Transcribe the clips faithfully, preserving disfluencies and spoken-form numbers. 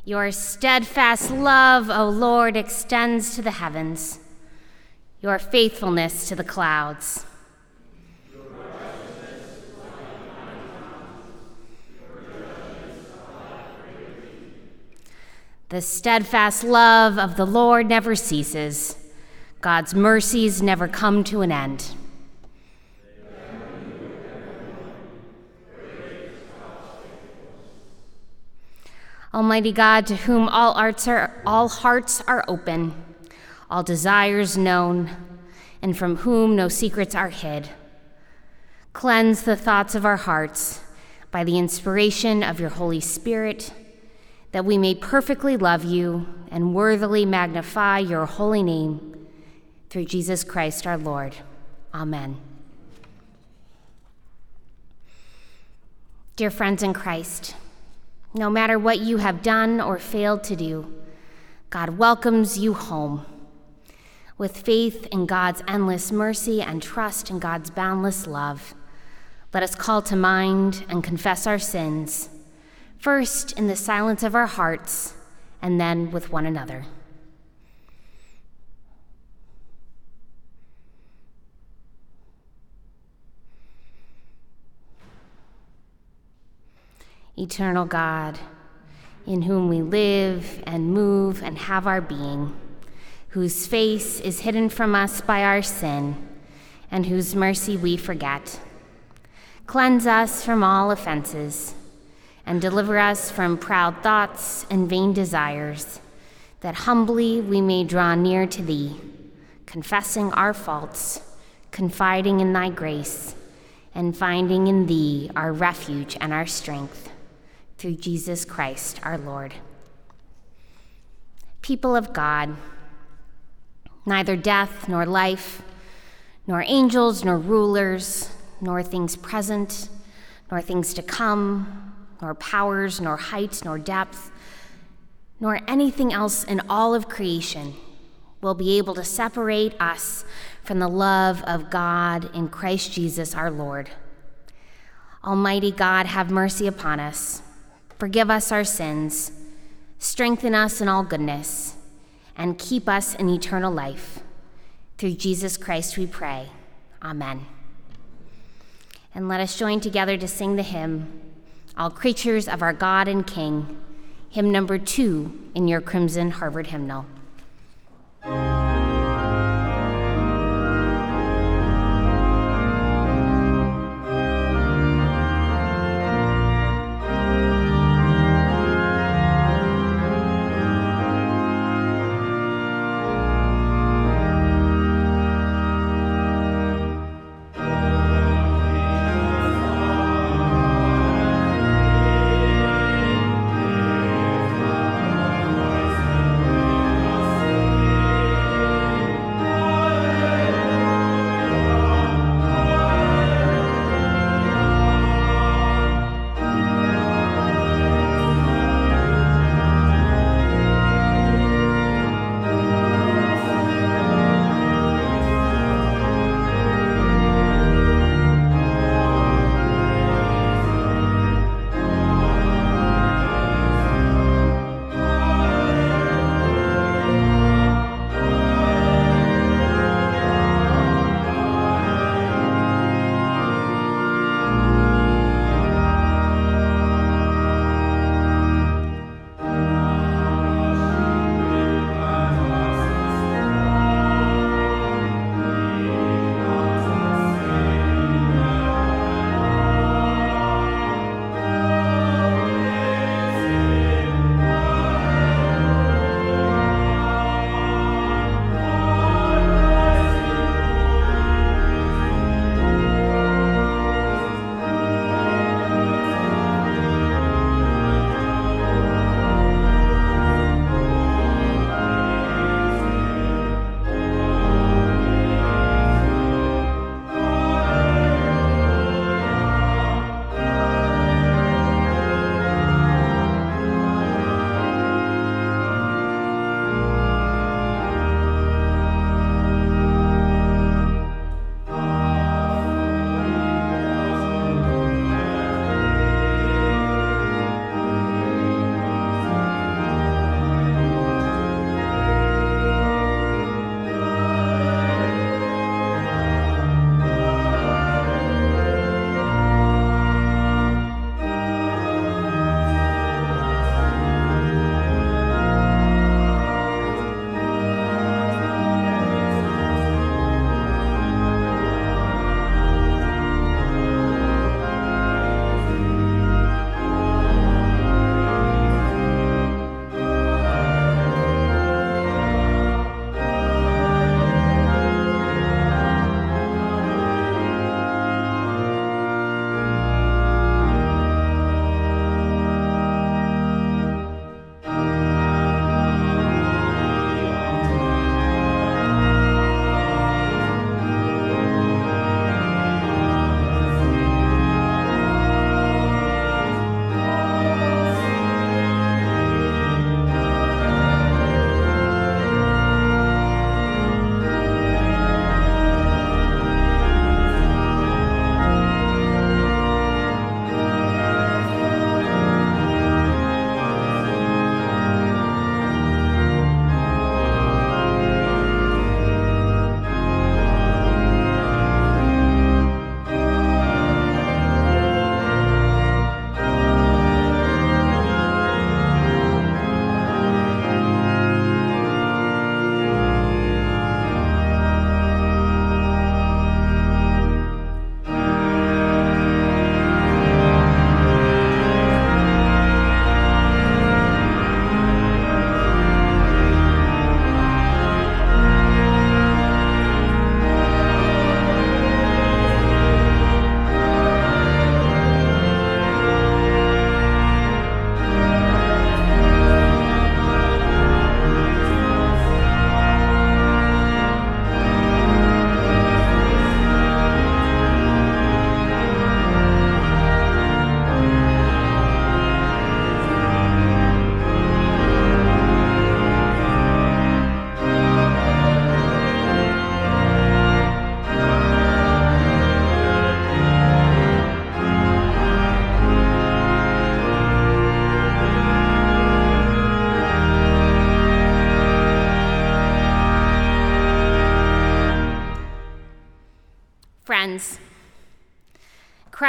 Your steadfast love, O Lord, extends to the heavens, your faithfulness to the clouds. The steadfast love of the Lord never ceases. God's mercies never come to an end. Almighty God, to whom all hearts are, all hearts are open, all desires known, and from whom no secrets are hid, cleanse the thoughts of our hearts by the inspiration of your Holy Spirit, that we may perfectly love you and worthily magnify your holy name, through Jesus Christ our Lord. Amen. Dear friends in Christ, no matter what you have done or failed to do, God welcomes you home. With faith in God's endless mercy and trust in God's boundless love, let us call to mind and confess our sins, first in the silence of our hearts, and then with one another. Eternal God, in whom we live and move and have our being, whose face is hidden from us by our sin, and whose mercy we forget, cleanse us from all offenses, and deliver us from proud thoughts and vain desires, that humbly we may draw near to thee, confessing our faults, confiding in thy grace, and finding in thee our refuge and our strength, through Jesus Christ our Lord. People of God, neither death nor life, nor angels nor rulers, nor things present, nor things to come, nor powers, nor height, nor depth, nor anything else in all of creation will be able to separate us from the love of God in Christ Jesus our Lord. Almighty God, have mercy upon us. Forgive us our sins, strengthen us in all goodness, and keep us in eternal life. Through Jesus Christ we pray. Amen. And let us join together to sing the hymn, All Creatures of Our God and King, hymn number two in your Crimson Harvard hymnal. Thank you.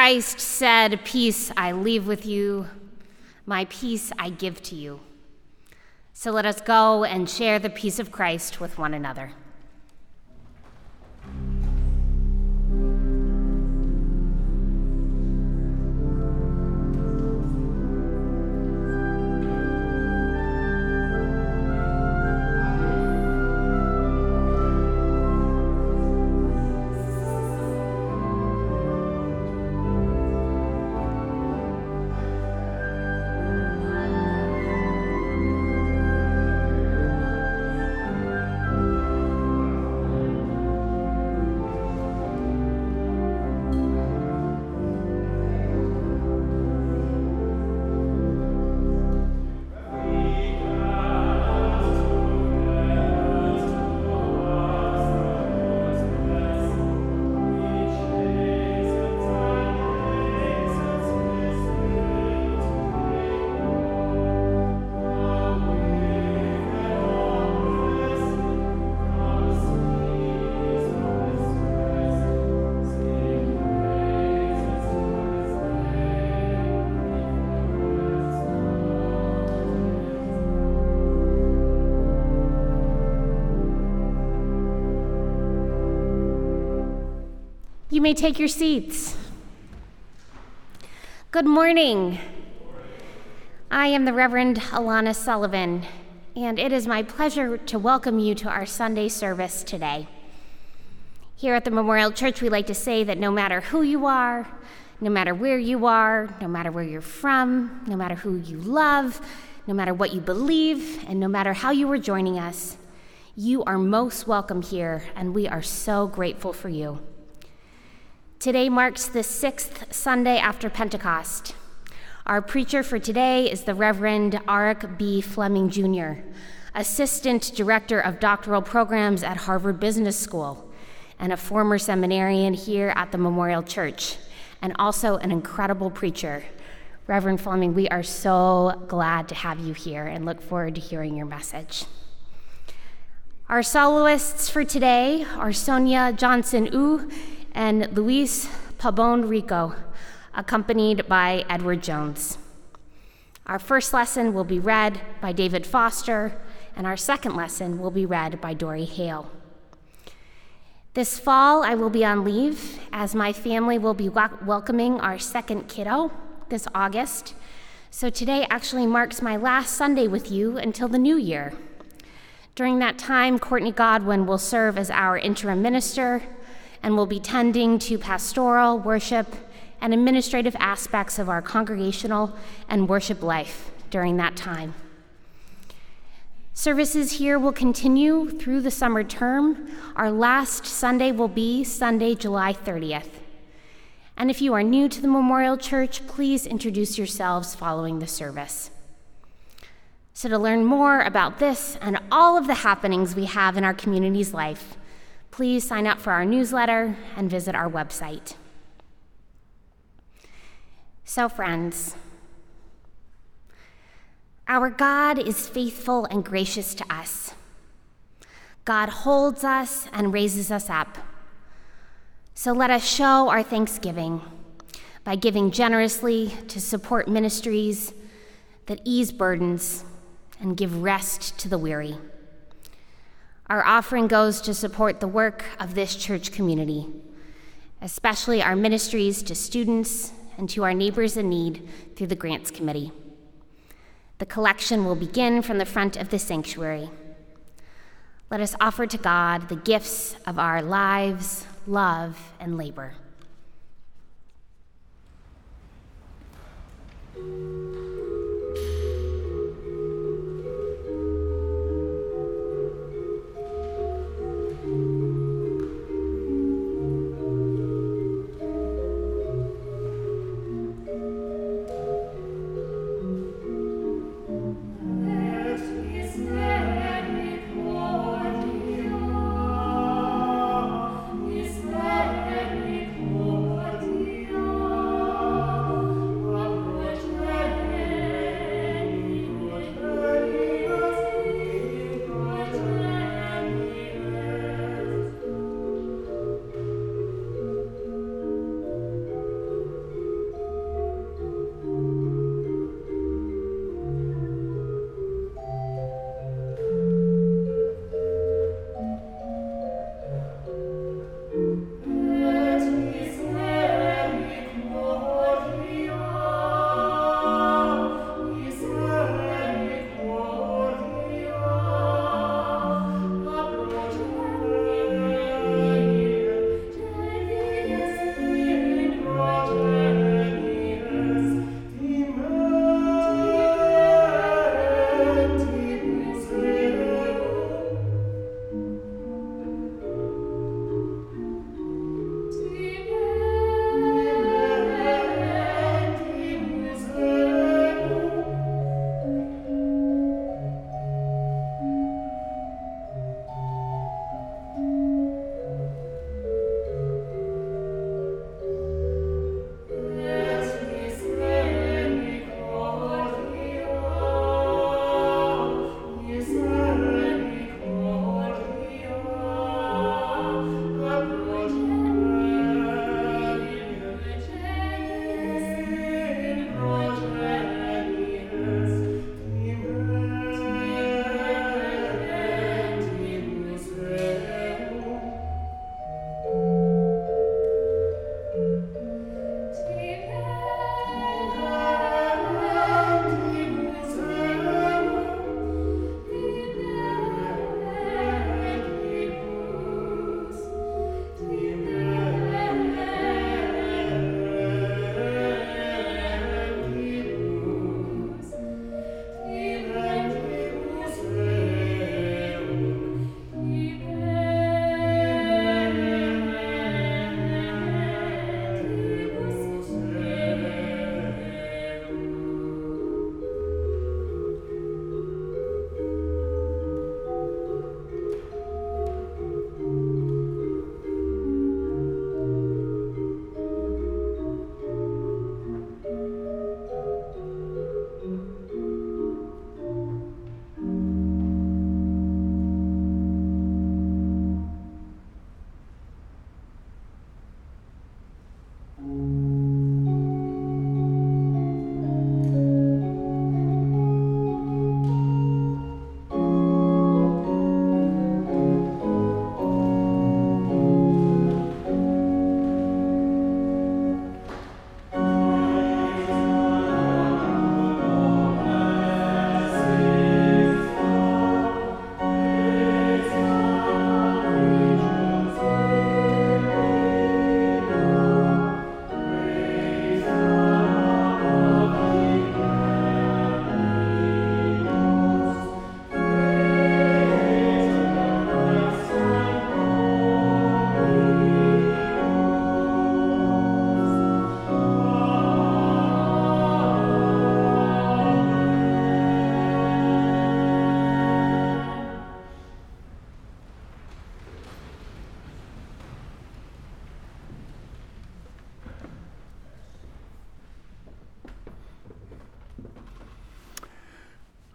Christ said, "Peace I leave with you, my peace I give to you." So let us go and share the peace of Christ with one another. You may take your seats. Good morning. I am the Reverend Alana Sullivan, and it is my pleasure to welcome you to our Sunday service today. Here at the Memorial Church, we like to say that no matter who you are, no matter where you are, no matter where you're from, no matter who you love, no matter what you believe, and no matter how you are joining us, you are most welcome here, and we are so grateful for you. Today marks the sixth Sunday after Pentecost. Our preacher for today is the Reverend Arik B. Fleming Junior, Assistant Director of Doctoral Programs at Harvard Business School, and a former seminarian here at the Memorial Church, and also an incredible preacher. Reverend Fleming, we are so glad to have you here and look forward to hearing your message. Our soloists for today are Sonia Johnson-Wu and Luis Pabon Rico, accompanied by Edward Jones. Our first lesson will be read by David Foster, and our second lesson will be read by Dory Hale. This fall, I will be on leave, as my family will be wel- welcoming our second kiddo this August. So today actually marks my last Sunday with you until the new year. During that time, Courtney Godwin will serve as our interim minister and will be tending to pastoral, worship, and administrative aspects of our congregational and worship life during that time. Services here will continue through the summer term. Our last Sunday will be Sunday, July thirtieth. And if you are new to the Memorial Church, please introduce yourselves following the service. So to learn more about this and all of the happenings we have in our community's life, please sign up for our newsletter and visit our website. So, friends, our God is faithful and gracious to us. God holds us and raises us up. So let us show our thanksgiving by giving generously to support ministries that ease burdens and give rest to the weary. Our offering goes to support the work of this church community, especially our ministries to students and to our neighbors in need through the Grants Committee. The collection will begin from the front of the sanctuary. Let us offer to God the gifts of our lives, love, and labor. Is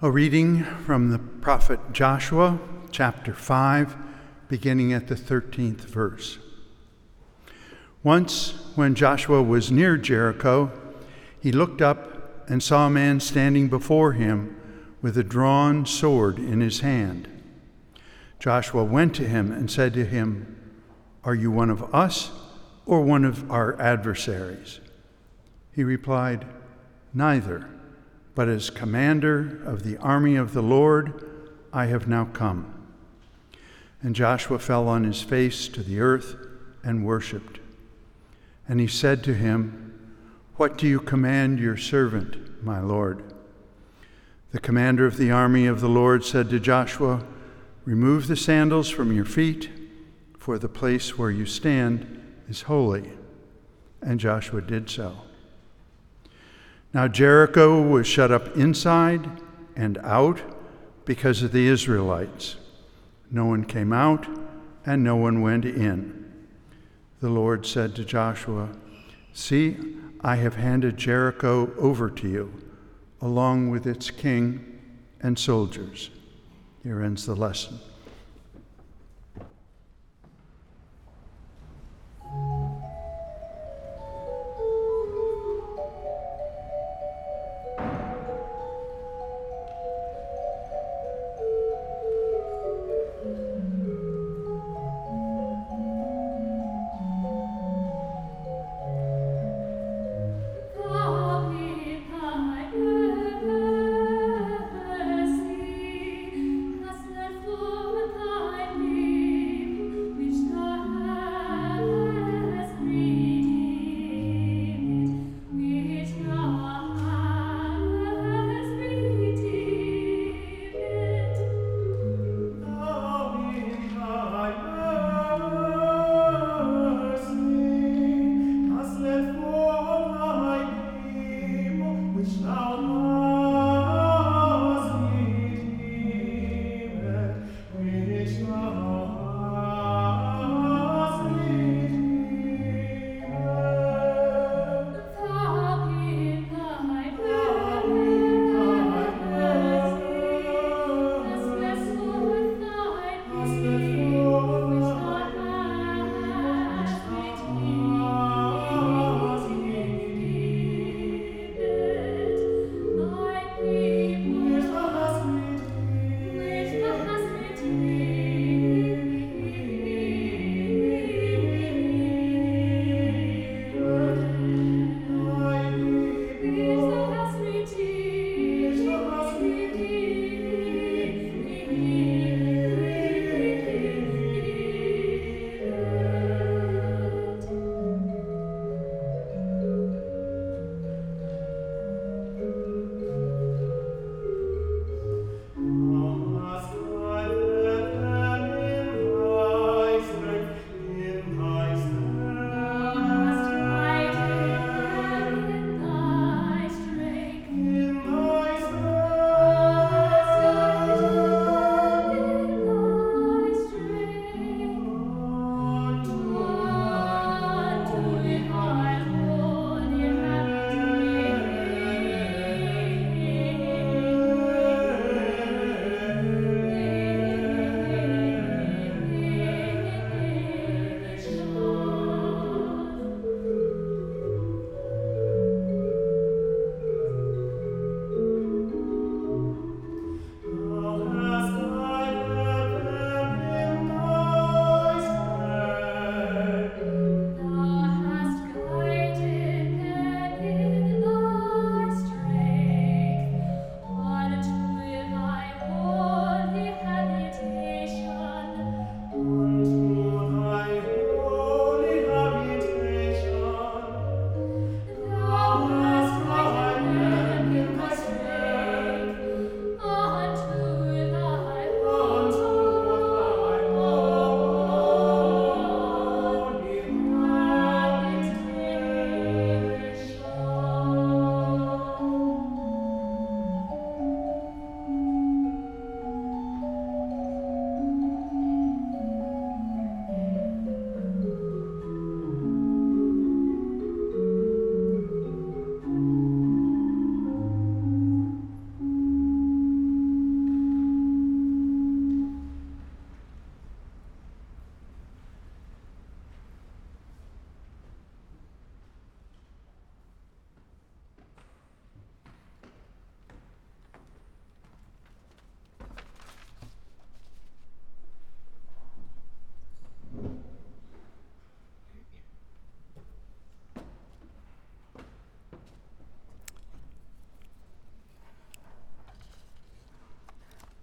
A reading from the prophet Joshua, chapter five, beginning at the thirteenth verse. Once, when Joshua was near Jericho, he looked up and saw a man standing before him with a drawn sword in his hand. Joshua went to him and said to him, "Are you one of us or one of our adversaries?" He replied, "Neither. But as commander of the army of the Lord, I have now come." And Joshua fell on his face to the earth and worshipped. And he said to him, "What do you command your servant, my Lord?" The commander of the army of the Lord said to Joshua, "Remove the sandals from your feet, for the place where you stand is holy." And Joshua did so. Now Jericho was shut up inside and out because of the Israelites. No one came out and no one went in. The Lord said to Joshua, "See, I have handed Jericho over to you, along with its king and soldiers." Here ends the lesson. For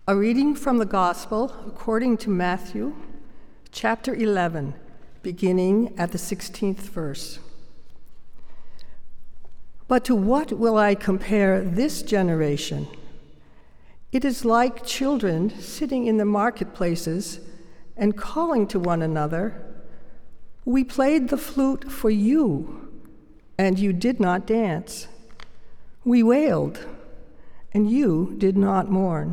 A reading from the Gospel according to Matthew, chapter eleven, beginning at the sixteenth verse. But to what will I compare this generation? It is like children sitting in the marketplaces and calling to one another, "We played the flute for you, and you did not dance. We wailed, and you did not mourn."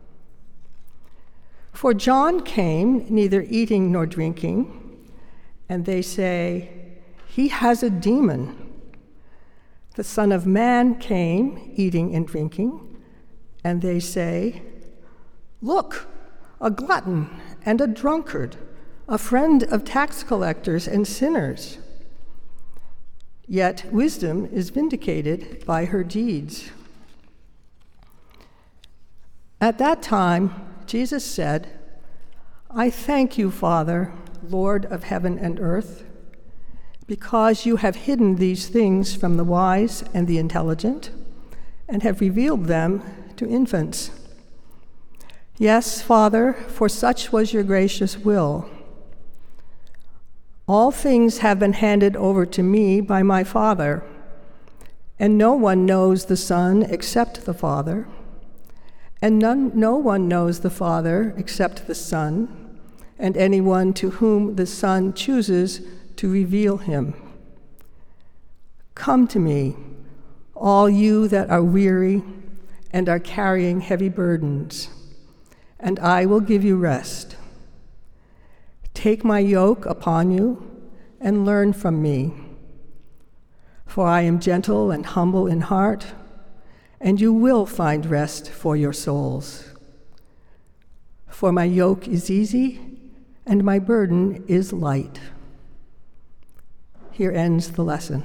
For John came neither eating nor drinking, and they say, "He has a demon." The Son of Man came eating and drinking, and they say, "Look, a glutton and a drunkard, a friend of tax collectors and sinners." Yet wisdom is vindicated by her deeds. At that time, Jesus said, "I thank you, Father, Lord of heaven and earth, because you have hidden these things from the wise and the intelligent, and have revealed them to infants. Yes, Father, for such was your gracious will. All things have been handed over to me by my Father, and no one knows the Son except the Father, and none, no one knows the Father except the Son, and anyone to whom the Son chooses to reveal him. Come to me, all you that are weary and are carrying heavy burdens, and I will give you rest. Take my yoke upon you and learn from me, for I am gentle and humble in heart, and you will find rest for your souls. For my yoke is easy and my burden is light. Here ends the lesson.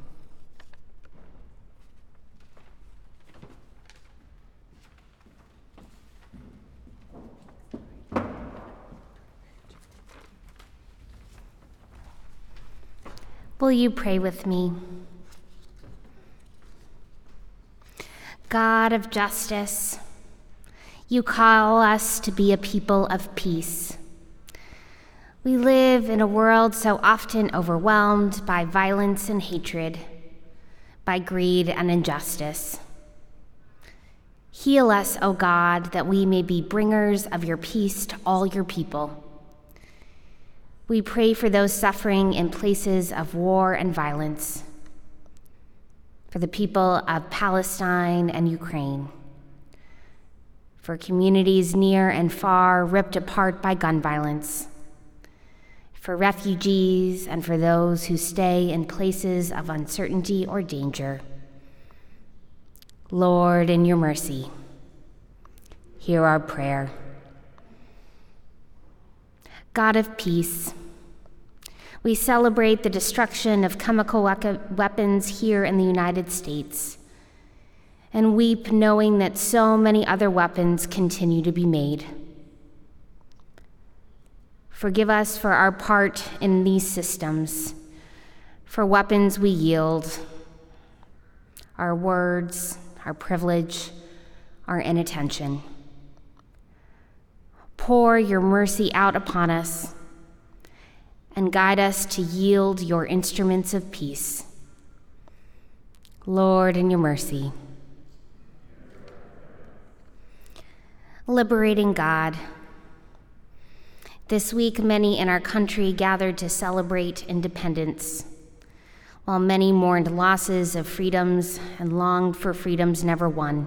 Will you pray with me? God of justice, you call us to be a people of peace. We live in a world so often overwhelmed by violence and hatred, by greed and injustice. Heal us, O God, that we may be bringers of your peace to all your people. We pray for those suffering in places of war and violence, for the people of Palestine and Ukraine, for communities near and far ripped apart by gun violence, for refugees and for those who stay in places of uncertainty or danger. Lord, in your mercy, hear our prayer. God of peace, we celebrate the destruction of chemical weapons here in the United States and weep knowing that so many other weapons continue to be made. Forgive us for our part in these systems, for weapons we yield, our words, our privilege, our inattention. Pour your mercy out upon us and guide us to yield your instruments of peace. Lord, in your mercy. Liberating God, this week many in our country gathered to celebrate independence, while many mourned losses of freedoms and longed for freedoms never won.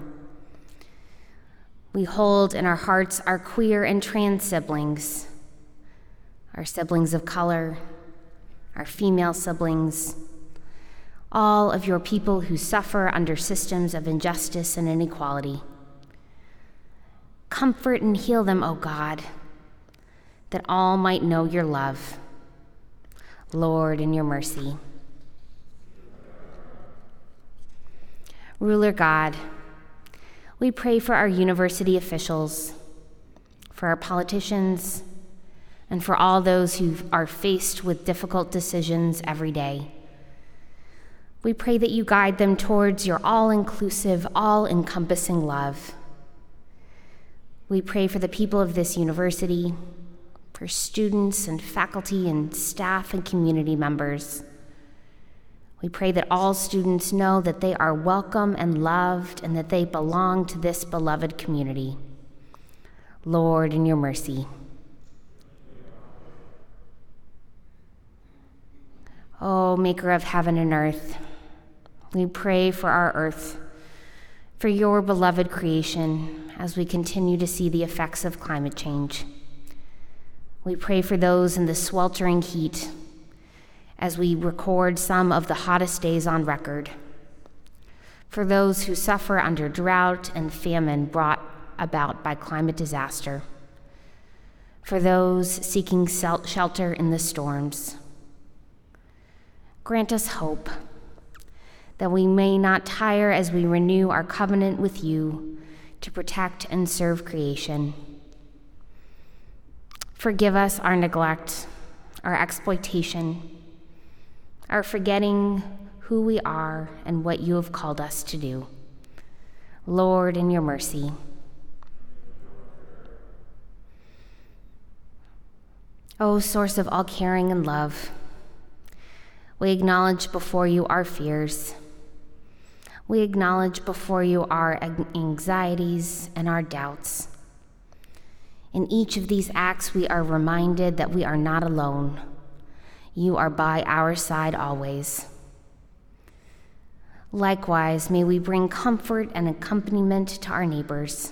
We hold in our hearts our queer and trans siblings, our siblings of color, our female siblings, all of your people who suffer under systems of injustice and inequality. Comfort and heal them, O God, that all might know your love. Lord, in your mercy. Ruler God, we pray for our university officials, for our politicians, and for all those who are faced with difficult decisions every day. We pray that you guide them towards your all-inclusive, all-encompassing love. We pray for the people of this university, for students and faculty and staff and community members. We pray that all students know that they are welcome and loved and that they belong to this beloved community. Lord, in your mercy. O maker of heaven and earth, we pray for our earth, for your beloved creation, as we continue to see the effects of climate change. We pray for those in the sweltering heat, as we record some of the hottest days on record. For those who suffer under drought and famine brought about by climate disaster. For those seeking shelter in the storms. Grant us hope, that we may not tire as we renew our covenant with you to protect and serve creation. Forgive us our neglect, our exploitation, our forgetting who we are and what you have called us to do. Lord, in your mercy. O source of all caring and love, we acknowledge before you our fears. We acknowledge before you our anxieties and our doubts. In each of these acts, we are reminded that we are not alone. You are by our side always. Likewise, may we bring comfort and accompaniment to our neighbors.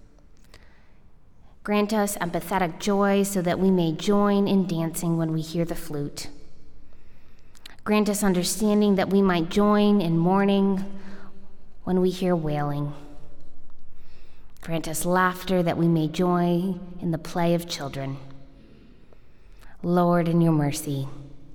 Grant us empathetic joy so that we may join in dancing when we hear the flute. Grant us understanding that we might join in mourning when we hear wailing. Grant us laughter that we may join in the play of children. Lord, in your mercy.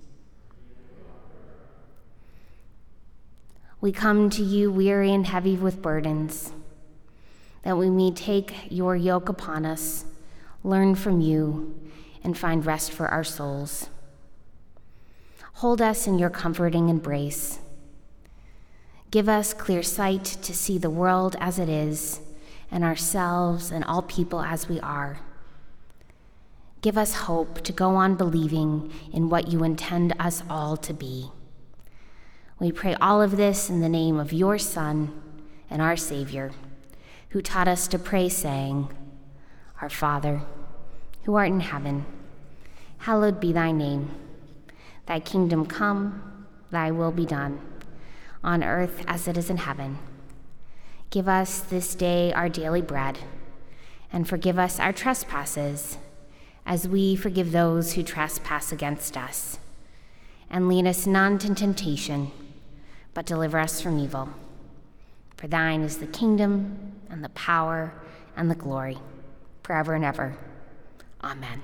We come to you weary and heavy with burdens, that we may take your yoke upon us, learn from you, and find rest for our souls. Hold us in your comforting embrace. Give us clear sight to see the world as it is, and ourselves and all people as we are. Give us hope to go on believing in what you intend us all to be. We pray all of this in the name of your Son and our Savior, who taught us to pray, saying, Our Father, who art in heaven, hallowed be thy name. Thy kingdom come, thy will be done, on earth as it is in heaven. Give us this day our daily bread, and forgive us our trespasses, as we forgive those who trespass against us. And lead us not into temptation, but deliver us from evil. For thine is the kingdom, and the power, and the glory, forever and ever. Amen.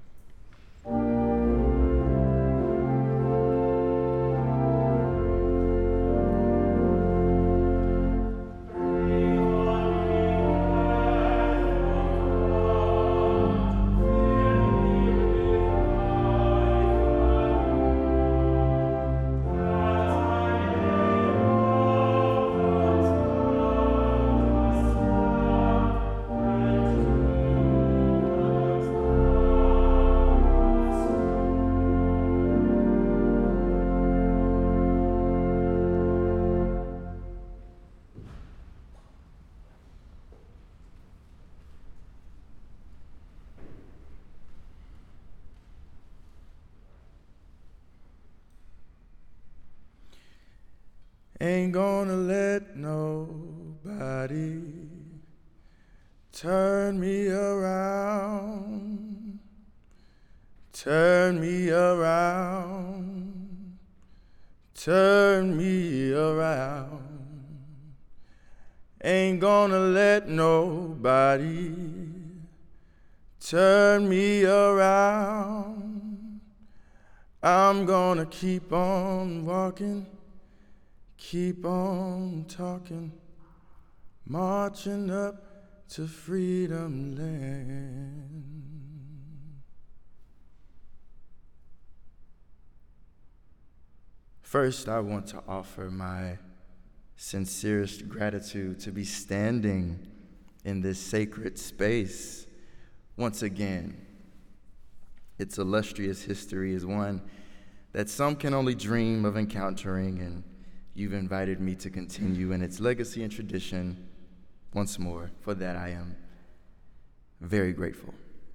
Ain't gonna let nobody turn me around, turn me around, turn me around. Ain't gonna let nobody turn me around. I'm gonna keep on walking, keep on talking, marching up to freedom land. First, I want to offer my sincerest gratitude to be standing in this sacred space. Once again, its illustrious history is one that some can only dream of encountering, and you've invited me to continue in its legacy and tradition once more. For that, I am very grateful.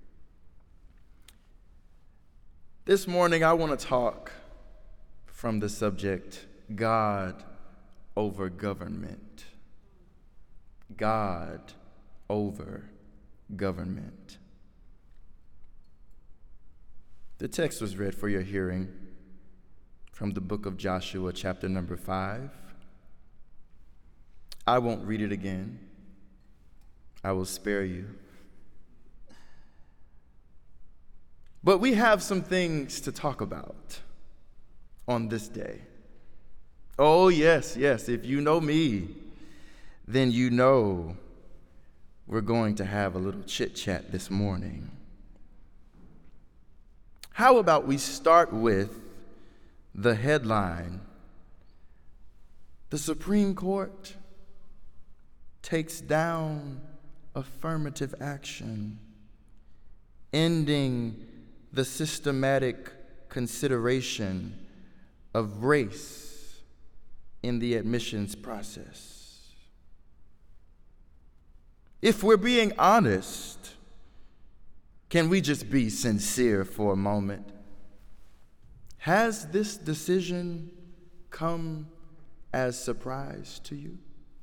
This morning, I want to talk from the subject, God over government. God over government. The text was read for your hearing from the book of Joshua, chapter number five. I won't read it again. I will spare you. But we have some things to talk about on this day. Oh, yes, yes, if you know me, then you know we're going to have a little chit-chat this morning. How about we start with the headline? The Supreme Court takes down affirmative action, ending the systematic consideration of race in the admissions process. If we're being honest, can we just be sincere for a moment? Has this decision come as surprise to you?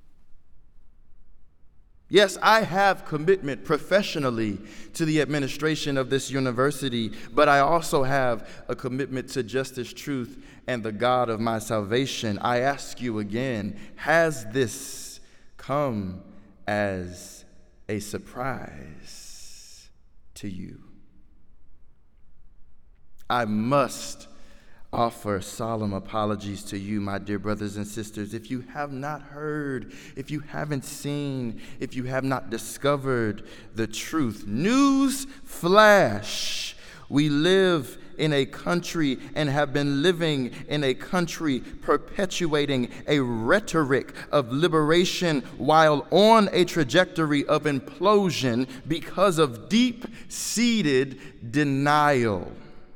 Yes, I have commitment professionally to the administration of this university, but I also have a commitment to justice, truth, and the God of my salvation. I ask you again, has this come as a surprise to you? I must offer solemn apologies to you, my dear brothers and sisters, if you have not heard, if you haven't seen, if you have not discovered the truth. News flash. We live in a country and have been living in a country perpetuating a rhetoric of liberation while on a trajectory of implosion because of deep-seated denial.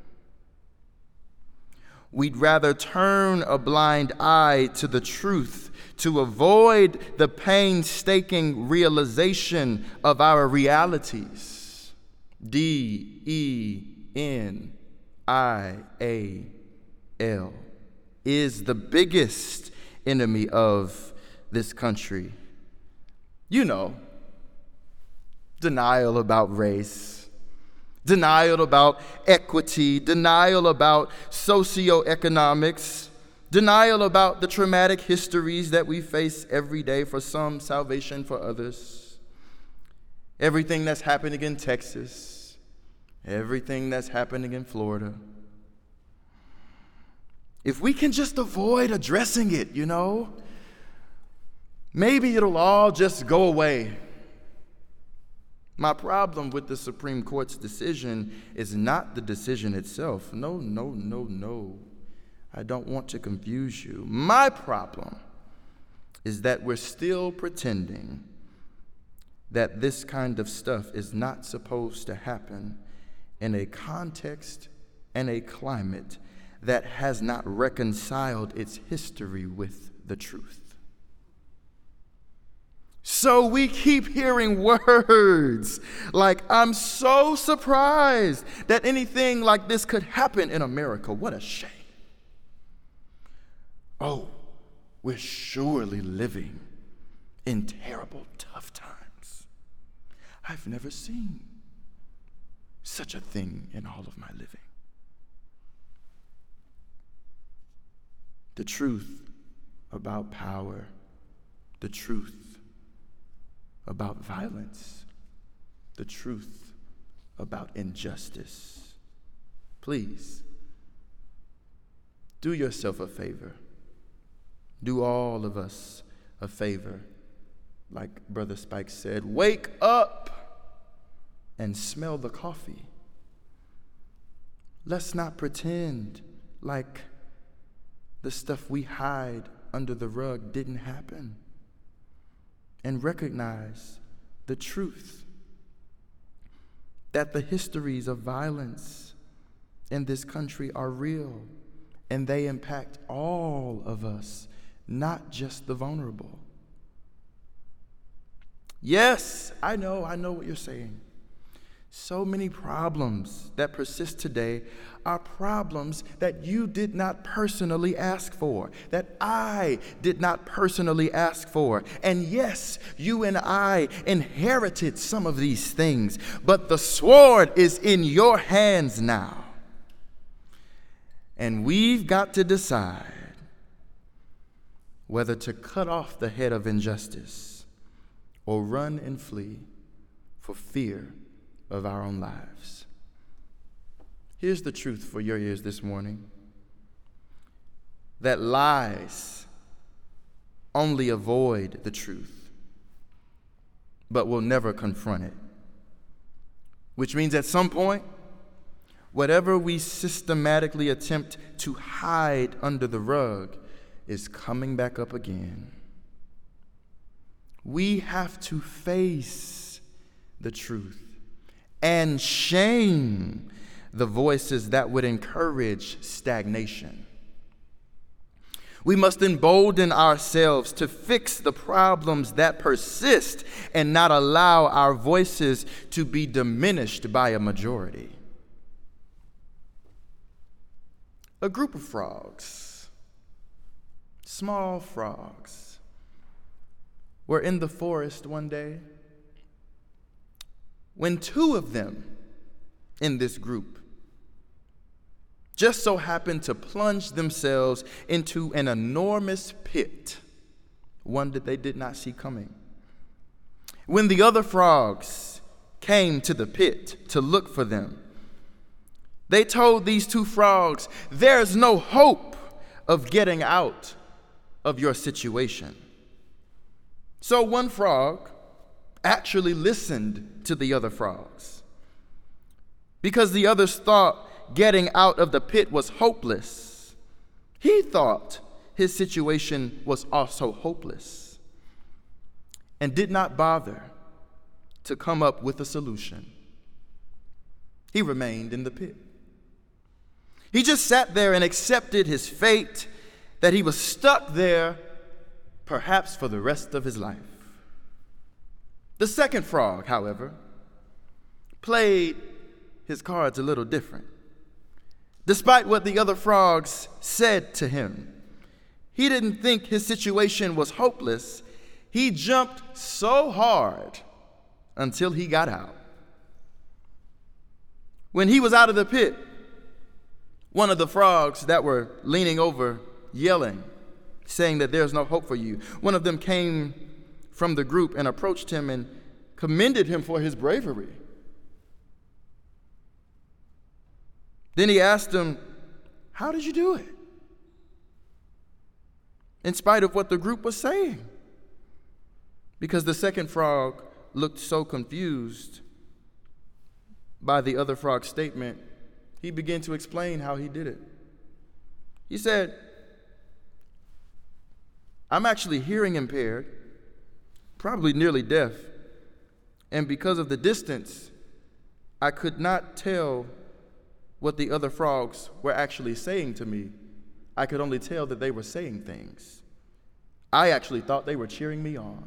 We'd rather turn a blind eye to the truth to avoid the painstaking realization of our realities. D E N I A L is the biggest enemy of this country. You know, denial about race, denial about equity, denial about socioeconomics, denial about the traumatic histories that we face every day, for some, salvation for others. Everything that's happening in Texas, everything that's happening in Florida. If we can just avoid addressing it, you know, maybe it'll all just go away. My problem with the Supreme Court's decision is not the decision itself. No, no, no, no. I don't want to confuse you. My problem is that we're still pretending that this kind of stuff is not supposed to happen in a context and a climate that has not reconciled its history with the truth. So we keep hearing words like, I'm so surprised that anything like this could happen in America. What a shame. Oh, we're surely living in terrible, tough times. I've never seen such a thing in all of my living. The truth about power, the truth about violence, the truth about injustice. Please, do yourself a favor. Do all of us a favor. Like Brother Spike said, wake up and smell the coffee. Let's not pretend like the stuff we hide under the rug didn't happen. And recognize the truth that the histories of violence in this country are real and they impact all of us, not just the vulnerable. Yes, I know, I know what you're saying. So many problems that persist today are problems that you did not personally ask for, that I did not personally ask for. And yes, you and I inherited some of these things, but the sword is in your hands now. And we've got to decide whether to cut off the head of injustice or run and flee for fear of our own lives. Here's the truth for your ears this morning: that lies only avoid the truth, but will never confront it. Which means at some point, whatever we systematically attempt to hide under the rug is coming back up again. We have to face the truth and shame the voices that would encourage stagnation. We must embolden ourselves to fix the problems that persist and not allow our voices to be diminished by a majority. A group of frogs, small frogs, were in the forest one day when two of them in this group just so happened to plunge themselves into an enormous pit, one that they did not see coming. When the other frogs came to the pit to look for them, they told these two frogs, "There's no hope of getting out of your situation." So one frog actually listened to the other frogs, because the others thought getting out of the pit was hopeless. He thought his situation was also hopeless and did not bother to come up with a solution. He remained in the pit. He just sat there and accepted his fate, that he was stuck there perhaps for the rest of his life. The second frog, however, played his cards a little different. Despite what the other frogs said to him, he didn't think his situation was hopeless. He jumped so hard until he got out. When he was out of the pit, one of the frogs that were leaning over, yelling, saying that there's no hope for you, one of them came from the group and approached him and commended him for his bravery. Then he asked him, "How did you do it?" In spite of what the group was saying, because the second frog looked so confused by the other frog's statement, he began to explain how he did it. He said, "I'm actually hearing impaired, probably nearly deaf, and because of the distance, I could not tell what the other frogs were actually saying to me. I could only tell that they were saying things. I actually thought they were cheering me on."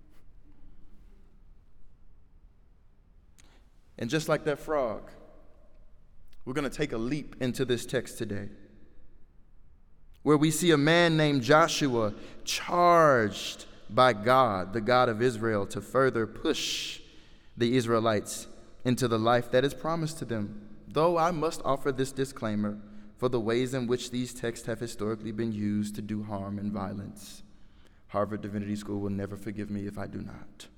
And just like that frog, we're going to take a leap into this text today, where we see a man named Joshua charged by God, the God of Israel, to further push the Israelites into the life that is promised to them. Though I must offer this disclaimer for the ways in which these texts have historically been used to do harm and violence. Harvard Divinity School will never forgive me if I do not.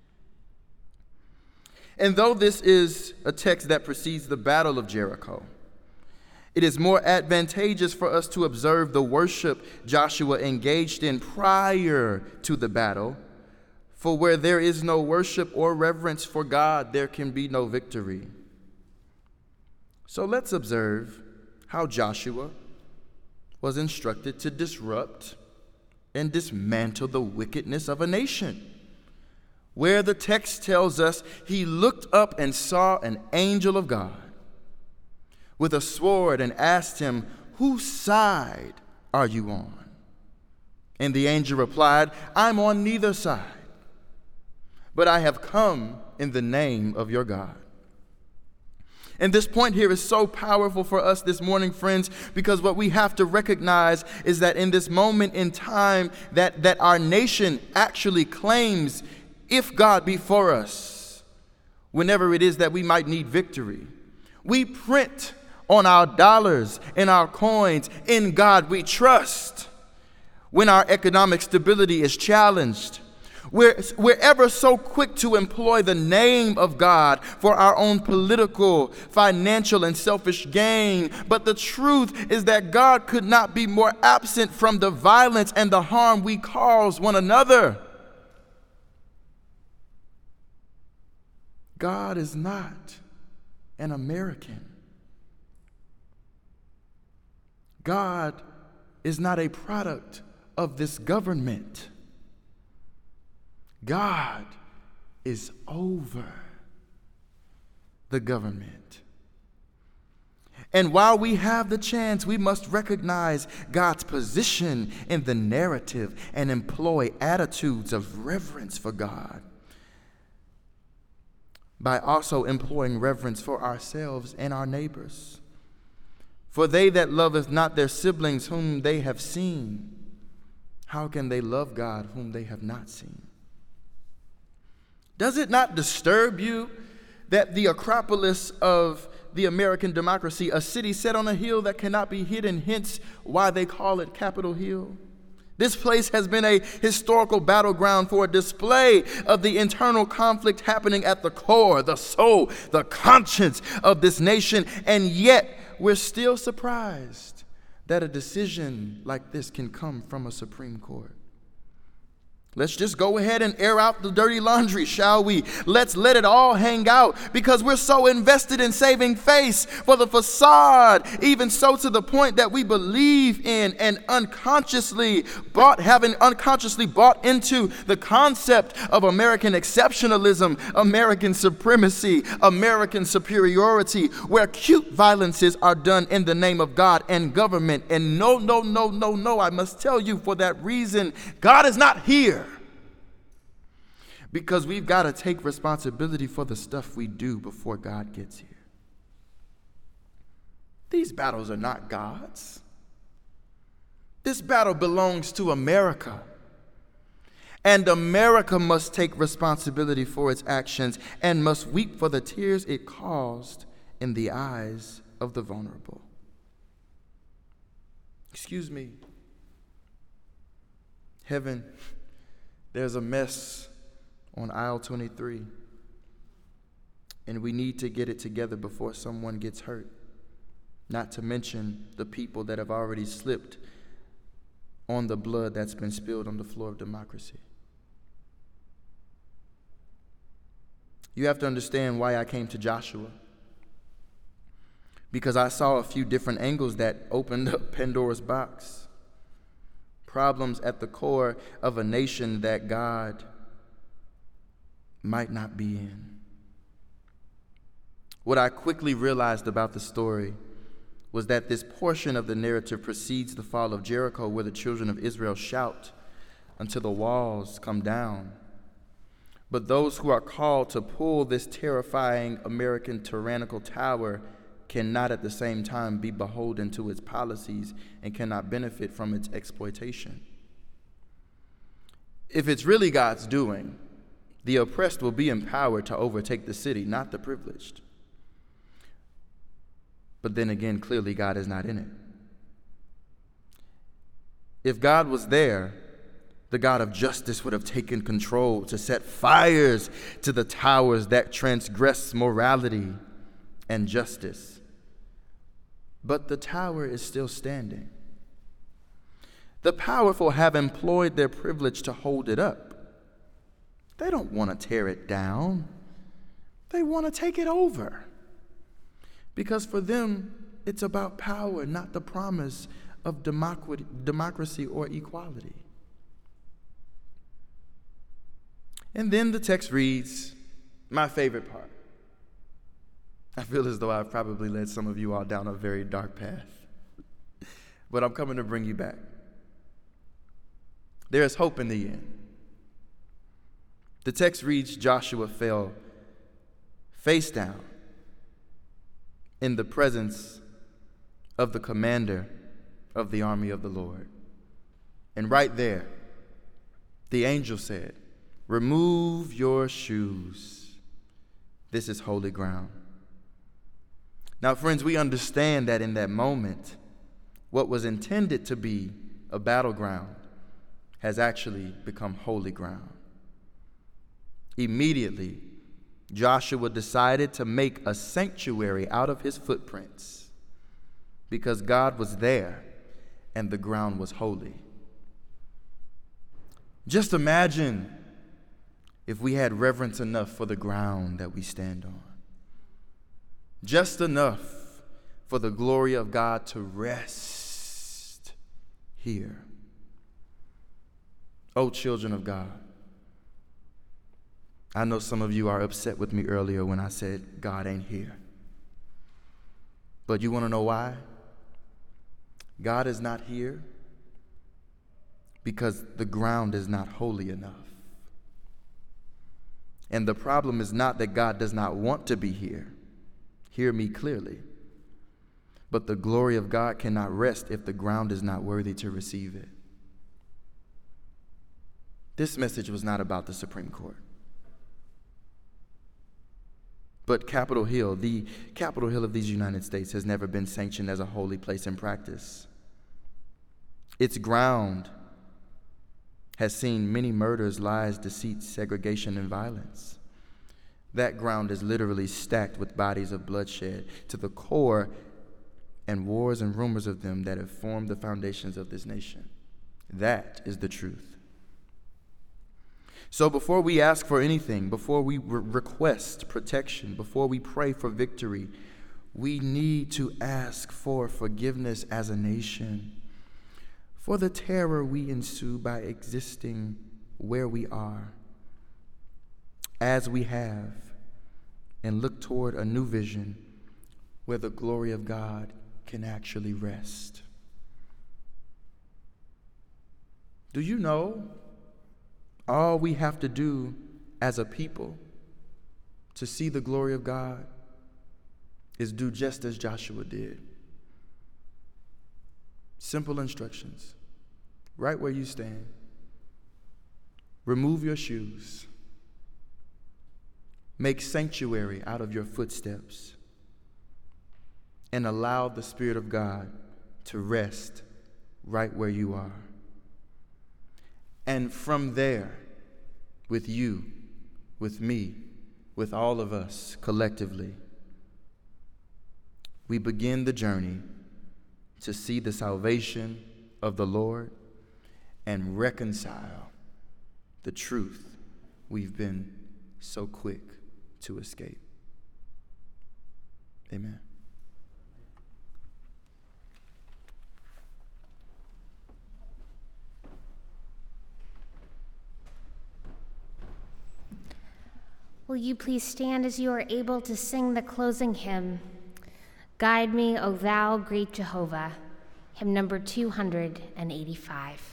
And though this is a text that precedes the Battle of Jericho, it is more advantageous for us to observe the worship Joshua engaged in prior to the battle, for where there is no worship or reverence for God, there can be no victory. So let's observe how Joshua was instructed to disrupt and dismantle the wickedness of a nation. where the text tells us he looked up and saw an angel of God with a sword and asked him, "Whose side are you on?" And the angel replied, "I'm on neither side, but I have come in the name of your God." And this point here is so powerful for us this morning, friends, because what we have to recognize is that in this moment in time that, that our nation actually claims, if God be for us, whenever it is that we might need victory, we print on our dollars and our coins, "In God we trust." When our economic stability is challenged, We're, we're ever so quick to employ the name of God for our own political, financial, and selfish gain. But the truth is that God could not be more absent from the violence and the harm we cause one another. God is not an American. God is not a product of this government. God is over the government. And while we have the chance, we must recognize God's position in the narrative and employ attitudes of reverence for God by also employing reverence for ourselves and our neighbors. For they that loveth not their siblings whom they have seen, how can they love God whom they have not seen? Does it not disturb you that the Acropolis of the American democracy, a city set on a hill that cannot be hidden, hence why they call it Capitol Hill? This place has been a historical battleground for a display of the internal conflict happening at the core, the soul, the conscience of this nation, and yet we're still surprised that a decision like this can come from a Supreme Court. Let's just go ahead and air out the dirty laundry, shall we? Let's let it all hang out because we're so invested in saving face for the facade, even so to the point that we believe in and unconsciously bought, having unconsciously bought into the concept of American exceptionalism, American supremacy, American superiority, where cute violences are done in the name of God and government. And no, no, no, no, no, I must tell you for that reason, God is not here. Because we've got to take responsibility for the stuff we do before God gets here. These battles are not God's. This battle belongs to America. And America must take responsibility for its actions and must weep for the tears it caused in the eyes of the vulnerable. Excuse me. Heaven, there's a mess on aisle twenty-three, and we need to get it together before someone gets hurt, not to mention the people that have already slipped on the blood that's been spilled on the floor of democracy. You have to understand why I came to Joshua, because I saw a few different angles that opened up Pandora's box. Problems at the core of a nation that God might not be in. What I quickly realized about the story was that this portion of the narrative precedes the fall of Jericho, where the children of Israel shout until the walls come down. But those who are called to pull this terrifying American tyrannical tower cannot at the same time be beholden to its policies and cannot benefit from its exploitation. If it's really God's doing, the oppressed will be empowered to overtake the city, not the privileged. But then again, clearly God is not in it. If God was there, the God of justice would have taken control to set fires to the towers that transgress morality and justice. But the tower is still standing. The powerful have employed their privilege to hold it up. They don't want to tear it down. They want to take it over. Because for them, it's about power, not the promise of democracy or equality. And then the text reads, my favorite part. I feel as though I've probably led some of you all down a very dark path, but I'm coming to bring you back. There is hope in the end. The text reads, Joshua fell face down in the presence of the commander of the army of the Lord. And right there, the angel said, remove your shoes. This is holy ground. Now, friends, we understand that in that moment, what was intended to be a battleground has actually become holy ground. Immediately, Joshua decided to make a sanctuary out of his footprints because God was there and the ground was holy. Just imagine if we had reverence enough for the ground that we stand on. Just enough for the glory of God to rest here. Oh, children of God, I know some of you are upset with me earlier when I said God ain't here. But you want to know why? God is not here because the ground is not holy enough. And the problem is not that God does not want to be here. Hear me clearly. But the glory of God cannot rest if the ground is not worthy to receive it. This message was not about the Supreme Court. But Capitol Hill, the Capitol Hill of these United States, has never been sanctioned as a holy place in practice. Its ground has seen many murders, lies, deceit, segregation, and violence. That ground is literally stacked with bodies of bloodshed to the core, and wars and rumors of them that have formed the foundations of this nation. That is the truth. So before we ask for anything, before we re- request protection, before we pray for victory, we need to ask for forgiveness as a nation for the terror we ensue by existing where we are, as we have, and look toward a new vision where the glory of God can actually rest. Do you know all we have to do as a people to see the glory of God is do just as Joshua did? Simple instructions. Right where you stand. Remove your shoes. Make sanctuary out of your footsteps. And allow the Spirit of God to rest right where you are. And from there, with you, with me, with all of us collectively, we begin the journey to see the salvation of the Lord and reconcile the truth we've been so quick to escape. Amen. Will you please stand as you are able to sing the closing hymn, Guide Me, O Thou Great Jehovah, hymn number two hundred eighty-five.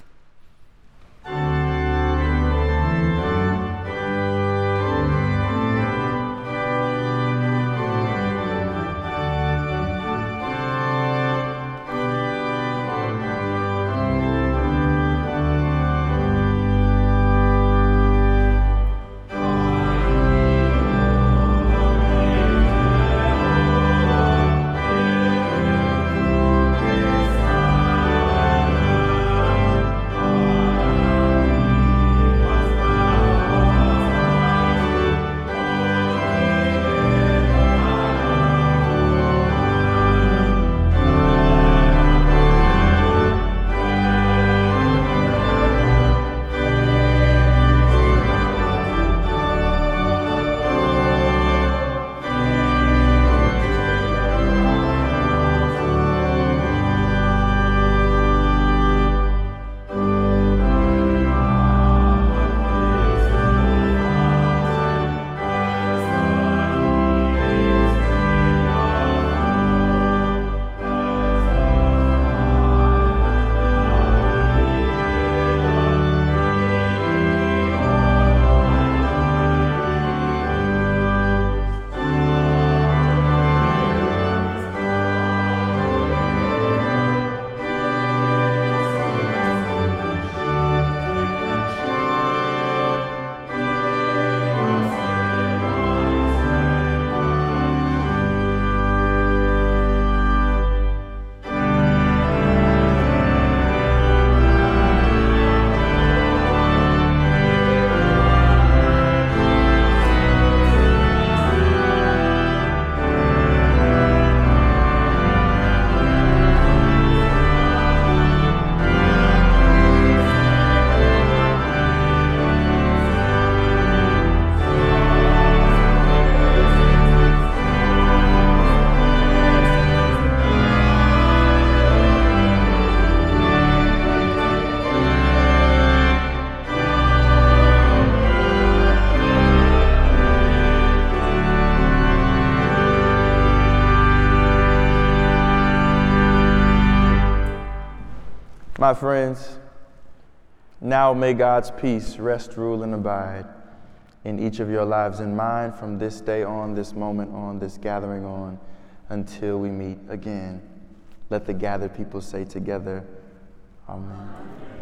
my friends, now may God's peace rest, rule, and abide in each of your lives and mine from this day on, this moment on, this gathering on, until we meet again. Let the gathered people say together, Amen.